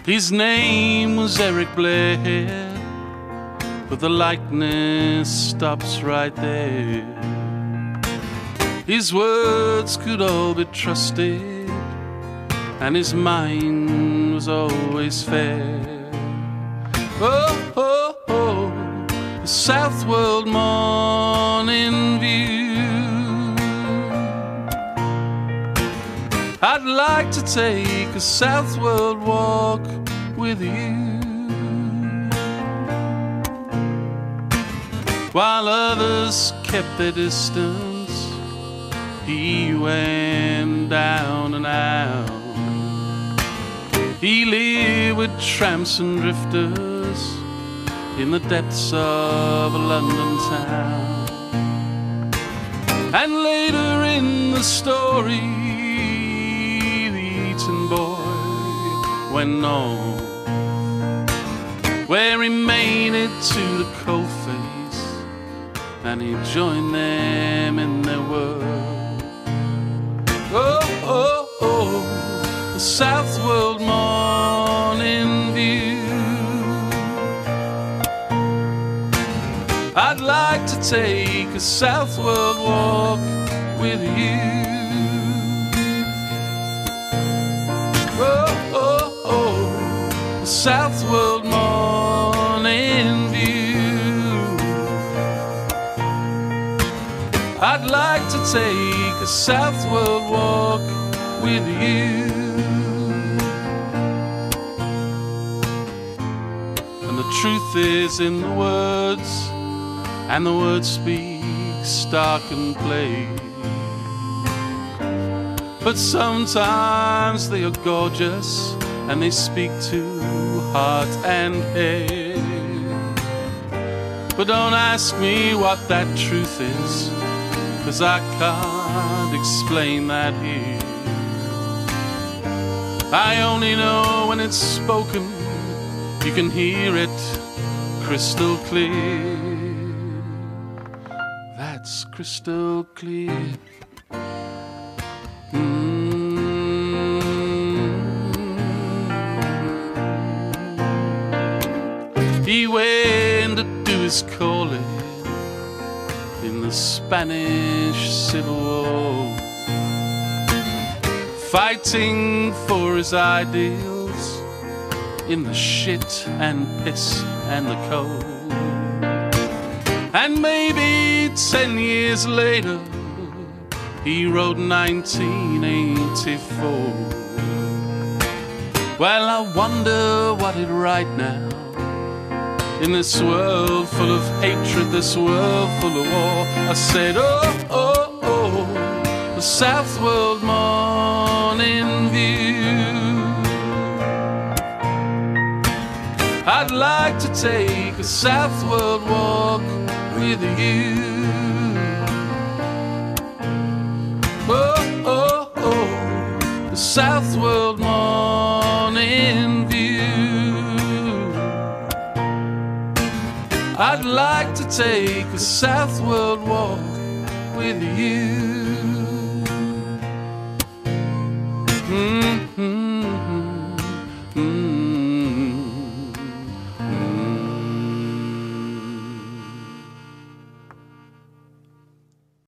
His name was Eric Blair, but the likeness stops right there. His words could all be trusted, and his mind was always fair. Oh, oh, oh, the Southworld Morning View. I'd like to take a Southworld walk with you, while others kept their distance. He went down and out. He lived with tramps and drifters in the depths of a London town. And later in the story, the Eton boy went on, where he made it to the coalface, and he joined them in their world. Oh, oh, oh, the Southworld Morning View. I'd like to take a Southworld walk with you. Oh, oh, oh, the Southworld Morning View. I'd like to take a Southworld walk with you. And the truth is in the words, and the words speak stark and plain. But sometimes they are gorgeous, and they speak to heart and head. But don't ask me what that truth is, 'cause I can't explain that here. I only know when it's spoken, you can hear it crystal clear. That's crystal clear. He went to do his calling in the Spanish Civil War, fighting for his ideals in the shit and piss and the cold. And maybe 10 years later, he wrote 1984. Well, I wonder what he'd write now, in this world full of hatred, this world full of war. I said, oh, oh, oh, the Southworld Morning View. I'd like to take a Southworld walk with you. Oh, oh, oh, the Southworld Morning View. I'd like to take a Southworld walk with you.